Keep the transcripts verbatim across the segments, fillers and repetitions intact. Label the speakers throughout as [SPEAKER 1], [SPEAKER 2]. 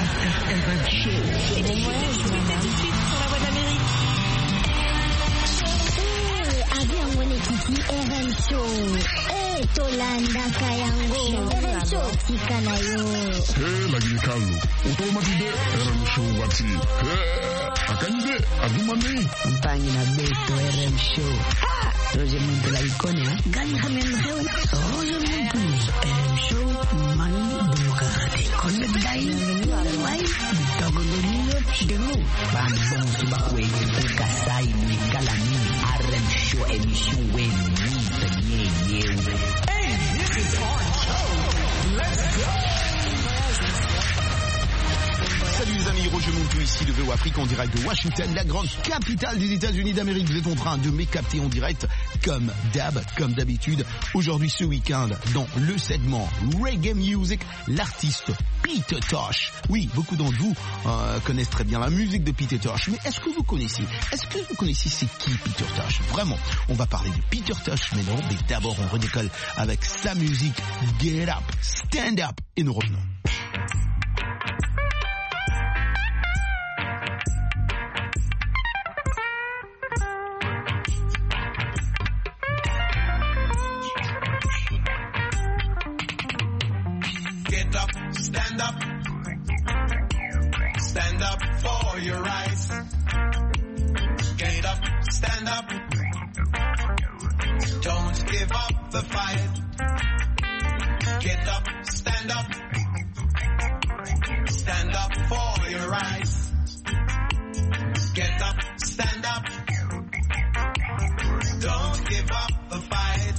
[SPEAKER 1] R M Show.
[SPEAKER 2] Et bon voyage, madame. Tout de suite sur la voie d'Amérique.
[SPEAKER 3] Avion Monekiti R M Show. Eh, Tolanda Kayango. R M Show. Tikanayo.
[SPEAKER 4] Eh, lagi Carlo. Automatique R M Show wati. Eh, akande, agumane.
[SPEAKER 1] Mpangi na beto R M Show. Ah, Roger Muntu la ikone, ha? Gani hamen hewe. Roger Muntu. R M Show, mani bukate. Connect dai. Wai, dogo doliyo chidemo. Bambon subakwe. Kasai ni kalani. R M Show émission when ni ye ye. Hey, this is our show. Let's go.
[SPEAKER 5] Salut les amis, Roger Muntu ici de V O Afrique en direct de Washington, la grande capitale des États-Unis d'Amérique. Vous êtes en train de me capter en direct comme d'hab, comme d'habitude. Aujourd'hui, ce week-end, dans le segment Reggae Music, l'artiste Peter Tosh. Oui, beaucoup d'entre vous euh, connaissent très bien la musique de Peter Tosh, mais est-ce que vous connaissez Est-ce que vous connaissez c'est qui Peter Tosh? Vraiment, on va parler de Peter Tosh, mais non, mais d'abord on redécolle avec sa musique Get Up, Stand Up, et nous revenons.
[SPEAKER 6] Stand up, stand up for your rights. Get up, stand up. Don't give up the fight. Get up, stand up. Stand up for your rights. Get up, stand up. Don't give up the fight.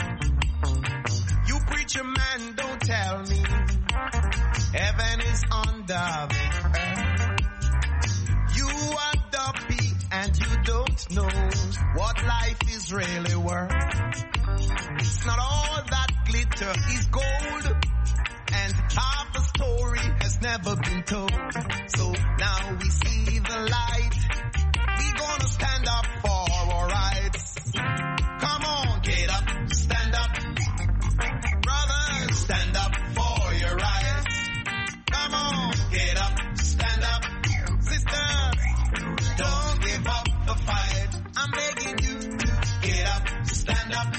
[SPEAKER 6] You preacher man, don't tell me heaven is under the earth. You are dopey and you don't know what life is really worth. It's not all that glitter is gold, and half the story has never been told. So now we see the light. We gonna stand up for our rights. Come on, get up, stand up. Brothers, stand up for your rights. Come on, get up, stand up. Sisters, don't give up the fight. I'm begging you to get up, stand up.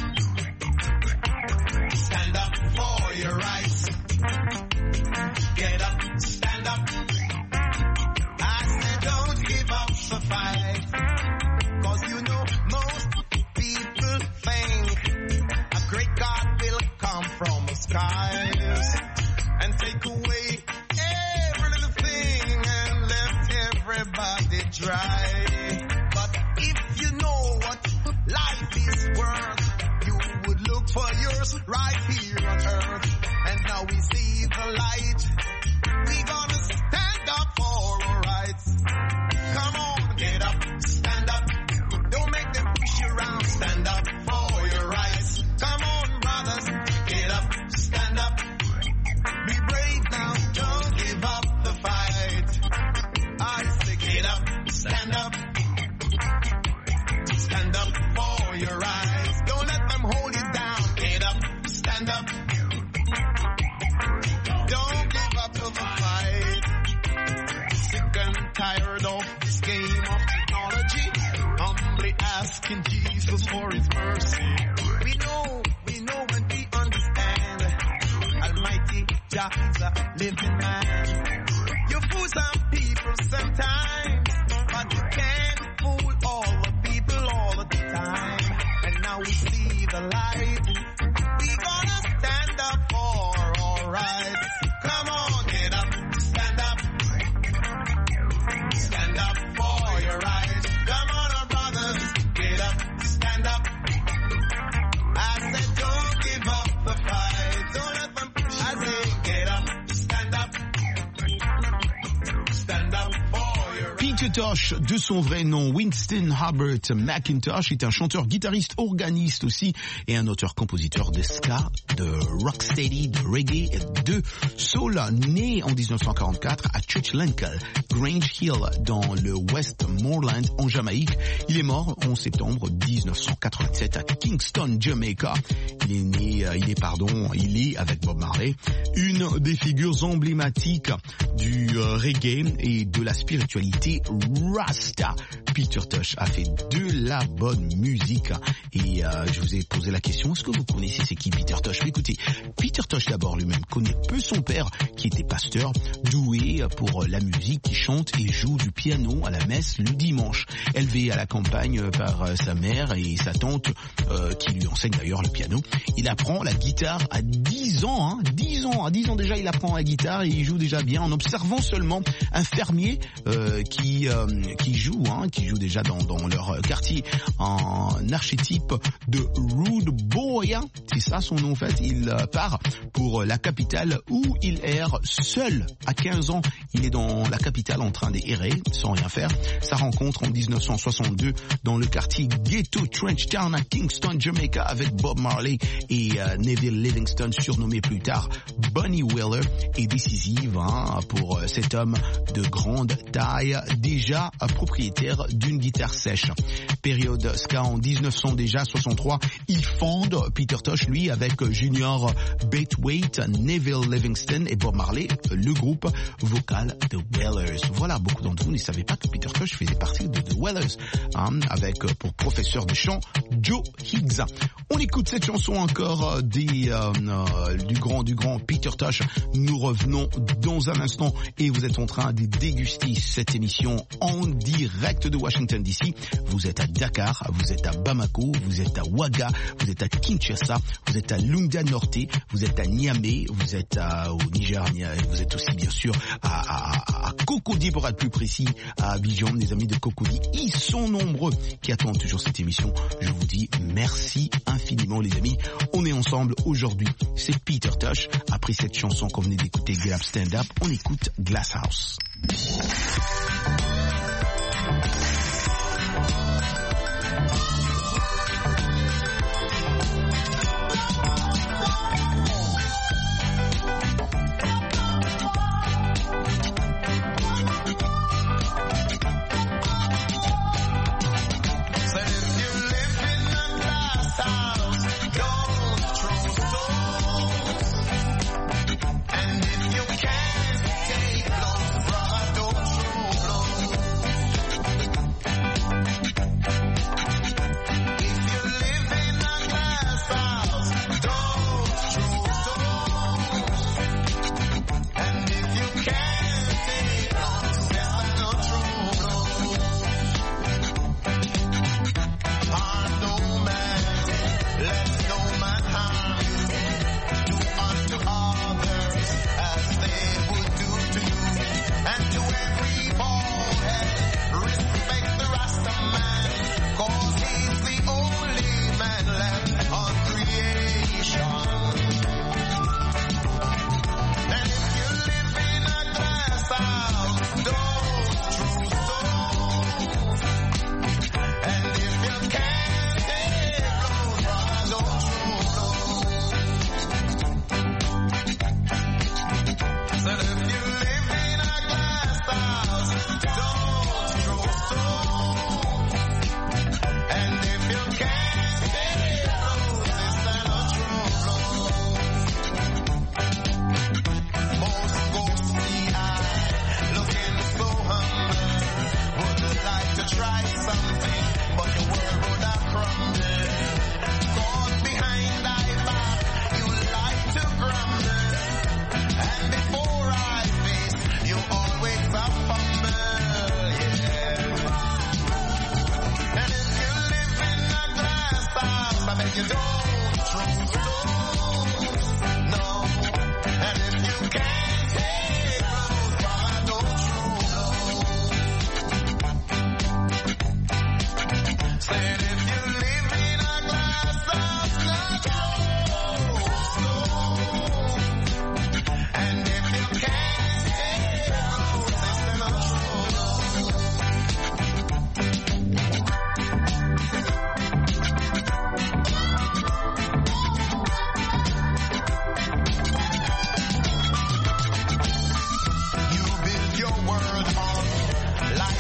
[SPEAKER 6] Stand up for your rights. Get up, stand up. I said don't give up the fight. Cause you know most people think a great God will come from the skies and take away every little thing and left everybody dry. But if you know what life is worth, you would look for yours right here on earth. And now we see the light. We gonna stand up for our rights. Come on, get up, stand up. Don't make them push you around. Stand up for your rights. Come on, brothers, get up, stand up. Be brave now, don't give up the fight. I say get up, stand up. Stand up for your rights. Don't let them hold you down. Get up, stand up. Don't give up the fight. Sick and tired of this game of technology. Humbly asking Jesus for his mercy. We know, we know and we understand. Almighty Jah is a living man. You fool some people sometimes, but you can't fool all the people all the time. And now we see the light. We gonna stand up for our rights. Come on, get up, stand up. Stand up for your rights. Come on, our brothers, get up, stand up. I said don't give up the fight. Don't let them push. I say get up, stand up.
[SPEAKER 5] Peter Tosh, de son vrai nom, Winston Herbert McIntosh, est un chanteur, guitariste, organiste aussi, et un auteur-compositeur de ska, de rocksteady, de reggae et de soul, né en dix-neuf cent quarante-quatre à Churchill-Lenkel, Grange Hill, dans le Westmoreland, en Jamaïque. Il est mort en septembre dix-neuf cent quatre-vingt-sept à Kingston, Jamaica. Il est né, il est, pardon, il est, avec Bob Marley, une des figures emblématiques du euh, reggae et de la spiritualité Rasta. Peter Tosh a fait de la bonne musique et euh, je vous ai posé la question, est-ce que vous connaissez c'est qui Peter Tosh? Écoutez, Peter Tosh d'abord lui-même connaît peu son père qui était pasteur, doué pour la musique, qui chante et joue du piano à la messe le dimanche. Élevé à la campagne par euh, sa mère et sa tante euh, qui lui enseigne d'ailleurs le piano, il apprend la guitare à dix ans, hein, dix ans, à dix ans déjà il apprend la guitare et il joue déjà bien en observant seulement un fermier euh, qui euh, qui joue, hein, qui joue déjà dans, dans leur quartier en archétype de rude boy, hein, c'est ça son nom en fait. Il euh, part pour la capitale où il erre seul. À quinze ans, il est dans la capitale en train d'errer sans rien faire. Sa rencontre en dix-neuf cent soixante-deux dans le quartier Ghetto Trench Town à Kingston, Jamaica, avec Bob Marley et euh, Neville Livingston, surnommé plus tard Bunny Wailer, est décisive, hein, pour euh, cet homme de grande taille, déjà euh, propriétaire d'une guitare sèche. Période ska en dix-neuf cents déjà, soixante-trois, il fonde, Peter Tosh, lui, avec Junior Bathwaite, Neville Livingston et Bob Marley, le groupe vocal The Wailers. Voilà, beaucoup d'entre vous ne savaient pas que Peter Tosh faisait partie de The Wailers, hein, avec euh, pour professeur de chant Joe Higgs. On écoute cette chanson encore euh, des, euh, euh, du grand du grand Peter Tosh. Nous revenons dans un instant et vous êtes en train de déguster cette émission en direct de Washington D C. Vous êtes à Dakar, vous êtes à Bamako, vous êtes à Ouaga, vous êtes à Kinshasa, vous êtes à Lunga Norte, vous êtes à Niamey, vous êtes à, au Niger, vous êtes aussi bien sûr à, à, à Cocody pour être plus précis, à Abidjan, les amis de Cocody. Ils sont nombreux qui attendent toujours cette émission. Je vous dis merci infiniment les amis. On est ensemble aujourd'hui. C'est Peter Tosh. Après cette chanson qu'on venait d'écouter, Get Up Stand Up, on écoute Glass House.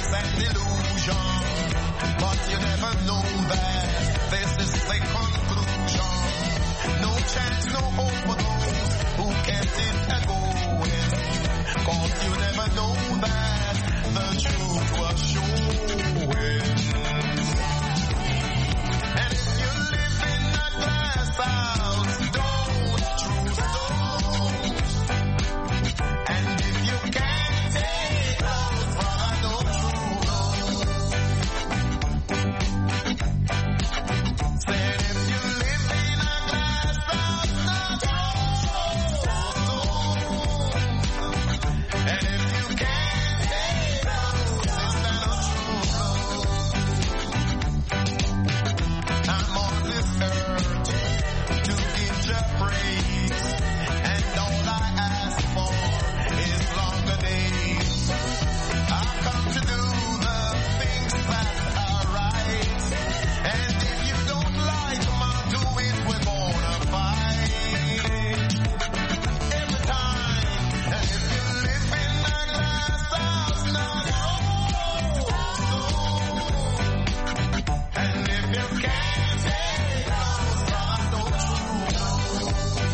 [SPEAKER 6] facts and delusion. But you never know that this is the conclusion. No chance, no hope for those who kept it a-going. Cause you never know that the truth was showing. And if you live in a glass house, don't choose those. And if you can't take those, brother, don't choose those. Said if you live in a glass house, don't choose those. And if you can't take those, sister, don't choose those. I'm on this earth to give your praise, and all I ask for is longer days. I've come to do the things that are right, and if you don't like them, I'll do it with bona fide. Every time, and if you live in a glass house, not and if you can't take those, brother, don't choose those.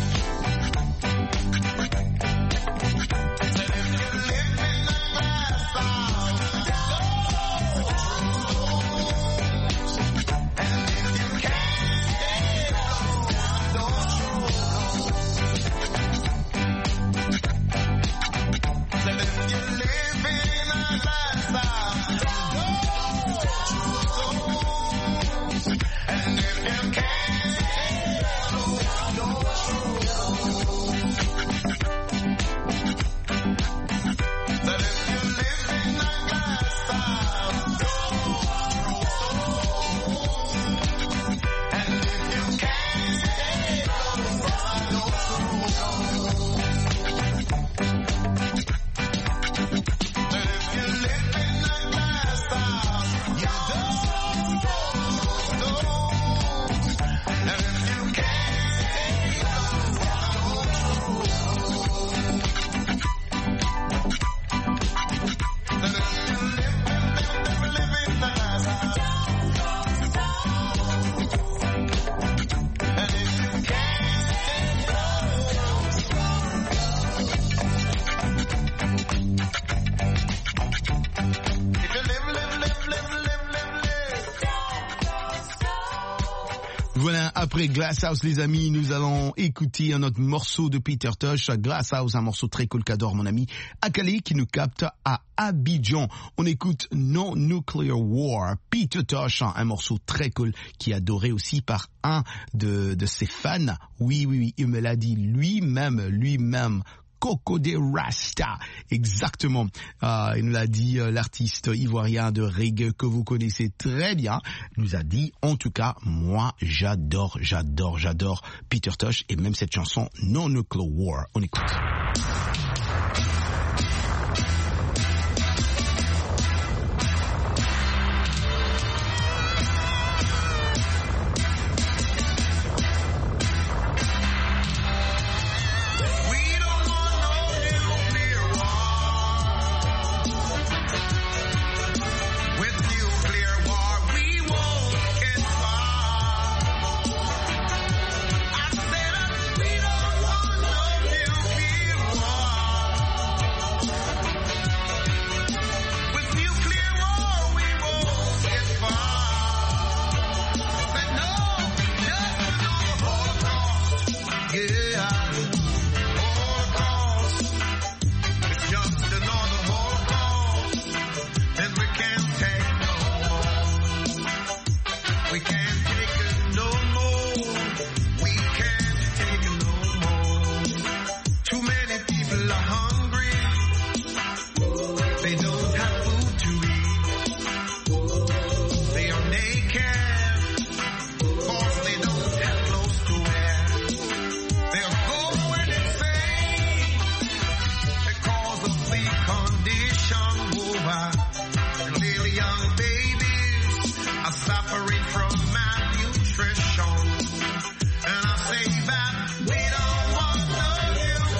[SPEAKER 6] And if you live in a glass house, don't choose those. And if you can't take those, don't choose those. And if you live in a glass house, don't choose those. And if you can't take those, don't choose those. That if you live in a glass house, don't choose those. And if you can't take those, don't choose those. That if you live in a glass house, you don't choose those. And if you can't take those, don't choose those. That if you live, live, live, live in a glass house, and if you can't take those, if you live, live, live, live, live, live, live.
[SPEAKER 5] Voilà, après Glass House, les amis, nous allons écouter un autre morceau de Peter Tosh. Glass House, un morceau très cool qu'adore mon ami Akali, qui nous capte à Abidjan. On écoute No Nuclear War, Peter Tosh, un morceau très cool qui est adoré aussi par un de, de ses fans. Oui, oui, oui, il me l'a dit lui-même, lui-même. Coco de Rasta, exactement. Euh, il nous l'a dit, euh, l'artiste ivoirien de reggae que vous connaissez très bien, nous a dit, en tout cas, moi, j'adore, j'adore, j'adore Peter Tosh et même cette chanson No Nuclear War. On écoute.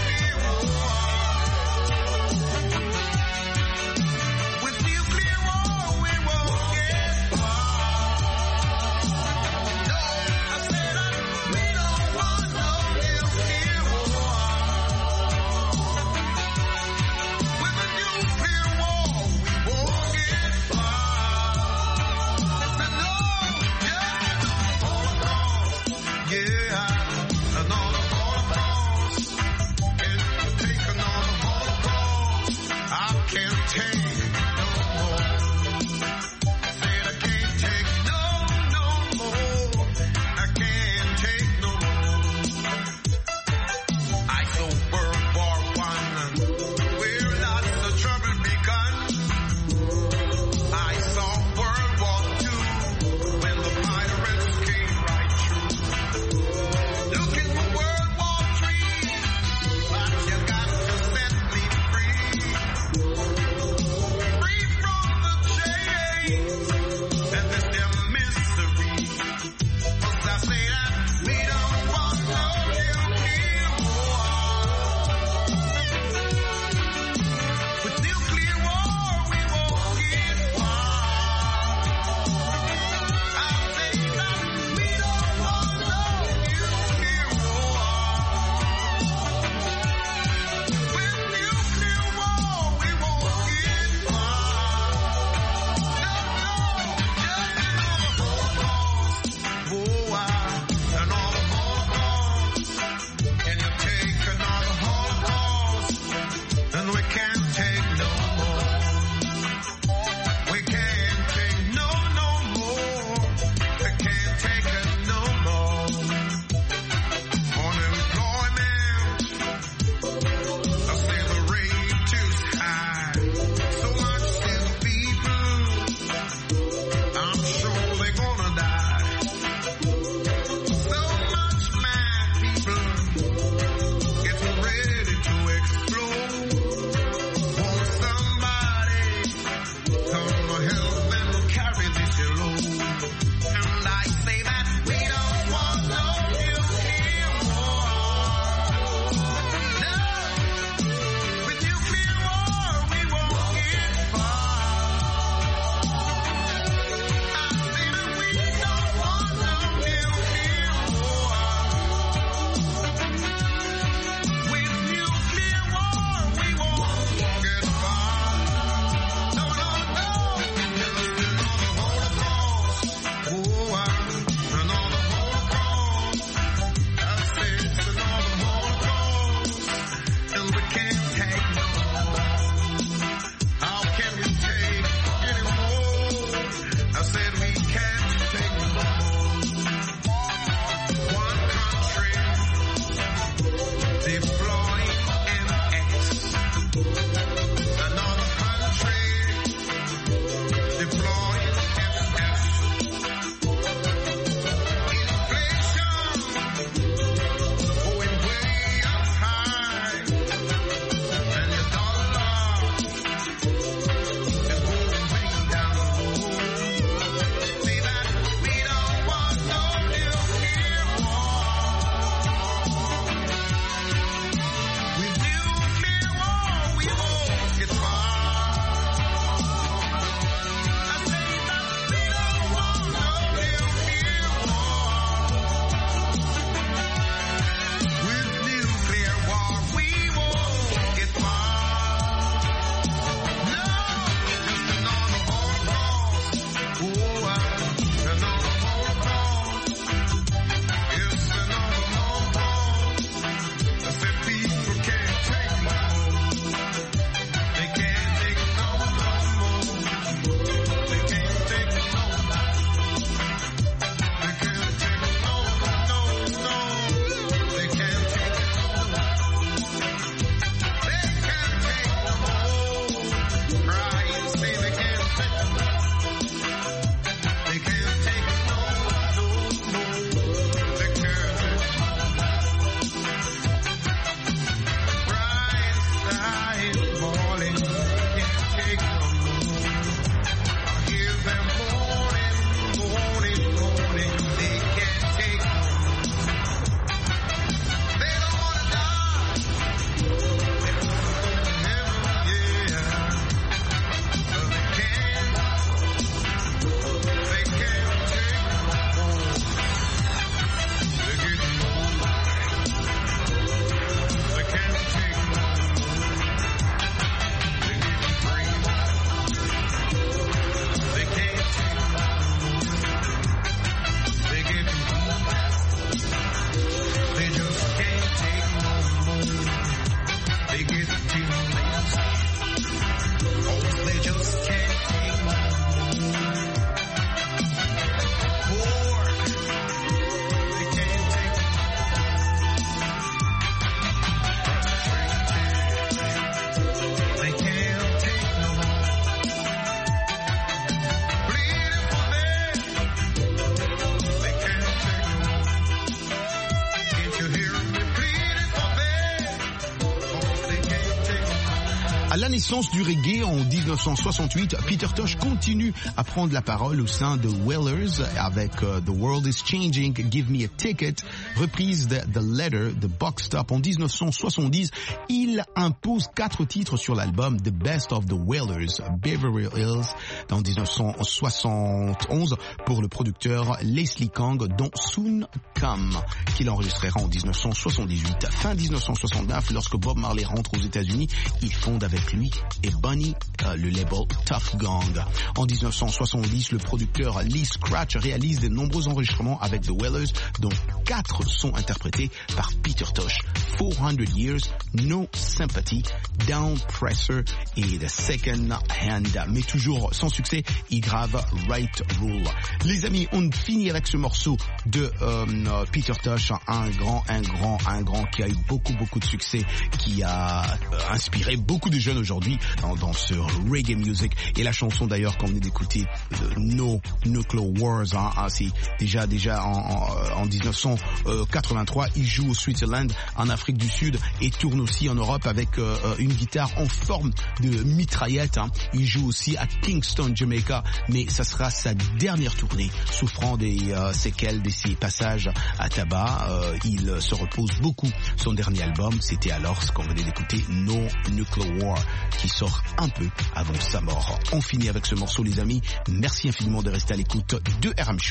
[SPEAKER 6] With nuclear war.
[SPEAKER 5] À la naissance du reggae en dix-neuf cent soixante-huit, Peter Tosh continue à prendre la parole au sein de Wailers avec uh, The World is Changing, Give Me a Ticket, reprise de The Letter, The Box Stop. En dix-neuf cent soixante-dix, il impose quatre titres sur l'album The Best of the Wailers, Beverly Hills, en dix-neuf cent soixante et onze, pour le producteur Leslie Kang, dont Soon Come, qu'il enregistrera en dix-neuf cent soixante-dix-huit. Fin dix-neuf cent soixante-neuf, lorsque Bob Marley rentre aux États-Unis, il fonde avec lui et Bunny euh, le label Tough Gang. En dix-neuf cent soixante-dix, le producteur Lee Scratch réalise de nombreux enregistrements avec The Wailers, dont quatre sont interprétés par Peter Tosh. four hundred Years, No Sympathy, Down Presser et The Second Hand. Mais toujours sans succès, il grave Right Rule. Les amis, on finit avec ce morceau de euh, Peter Tosh, un grand, un grand, un grand qui a eu beaucoup, beaucoup de succès, qui a euh, inspiré beaucoup de jeunes aujourd'hui dans, dans ce reggae music. Et la chanson d'ailleurs qu'on venait d'écouter, euh, No Nuclear Wars, hein, hein, c'est déjà, déjà en, en, en dix-neuf cent quatre-vingt-trois, il joue au Switzerland, en Afrique du Sud, et tourne aussi en Europe avec euh, une guitare en forme de mitraillette. Hein. Il joue aussi à Kingston, Jamaica, mais ça sera sa dernière tournée, souffrant des euh, séquelles de ses passages à tabac. Euh, il se repose beaucoup. Son dernier album, c'était alors ce qu'on venait d'écouter, No Nuclear War, qui sort un peu avant sa mort. On finit avec ce morceau, les amis. Merci infiniment de rester à l'écoute de R M Show.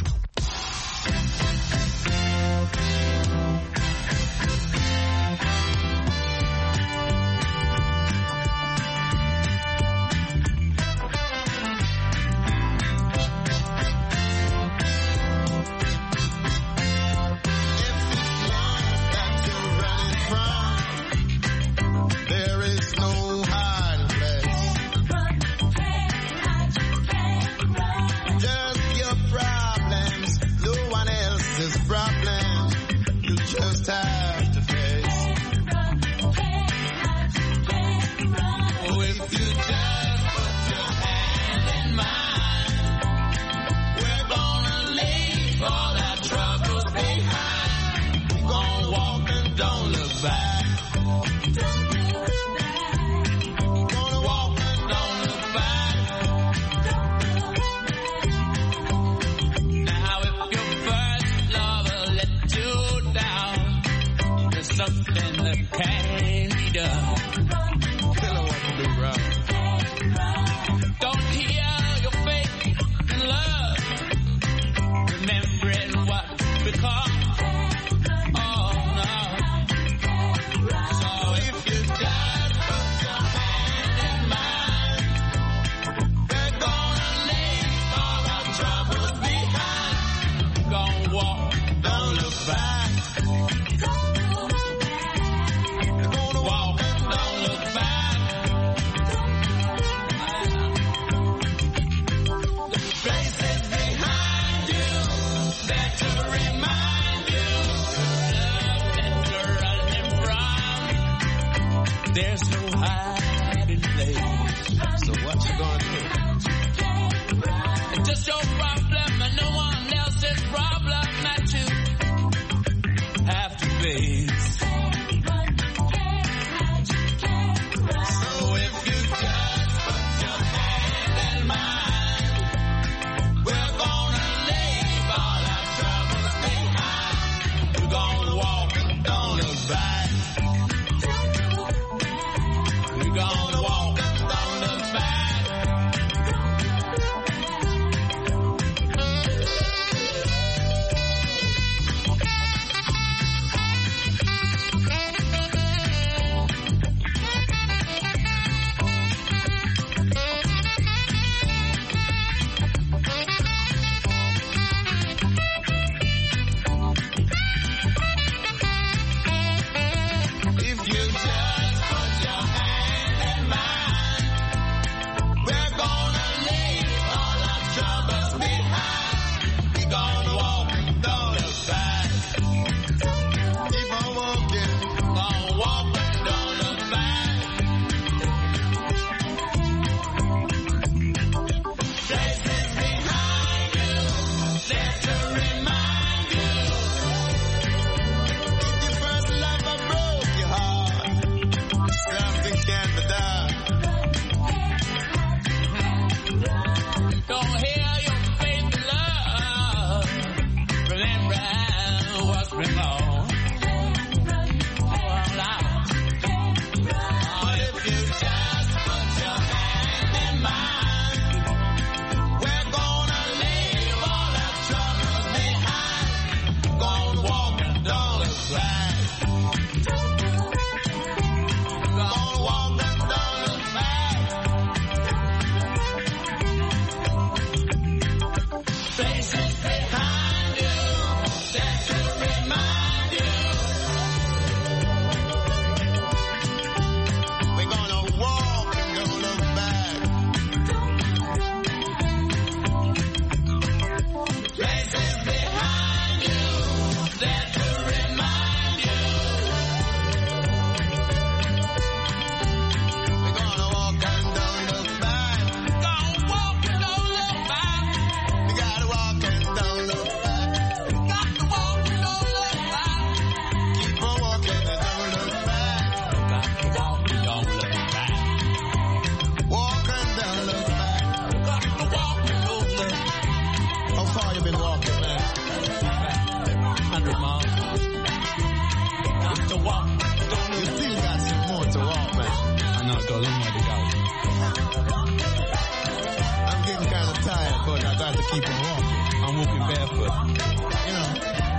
[SPEAKER 5] I got to keep on walking. I'm walking barefoot. You know.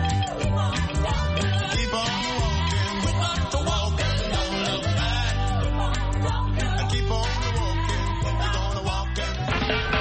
[SPEAKER 5] Keep on walking. We got to walk and don't look back. Keep on walking. We're gonna walk and...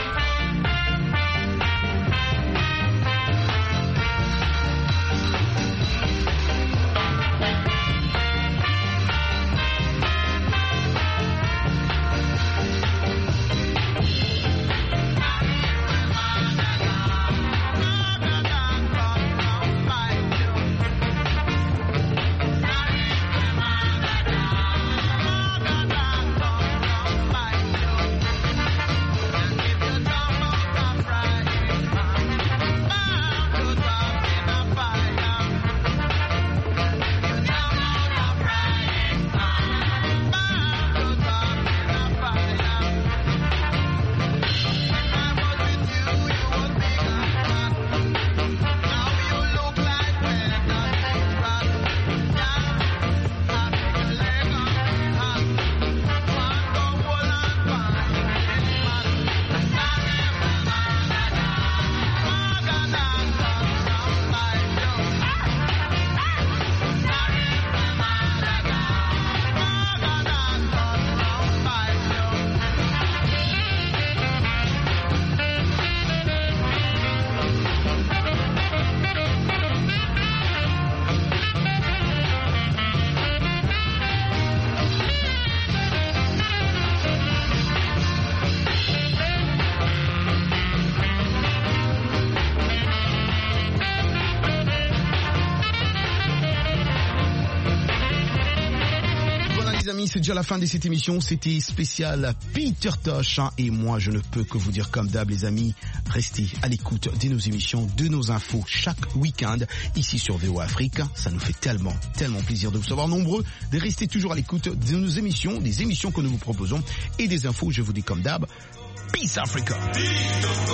[SPEAKER 5] C'est déjà la fin de cette émission, c'était spécial Peter Tosh hein, et moi je ne peux que vous dire comme d'hab les amis, restez à l'écoute de nos émissions, de nos infos chaque week-end ici sur V O Afrique, ça nous fait tellement, tellement plaisir de vous savoir nombreux, de rester toujours à l'écoute de nos émissions, des émissions que nous vous proposons et des infos, je vous dis comme d'hab, Peace Africa.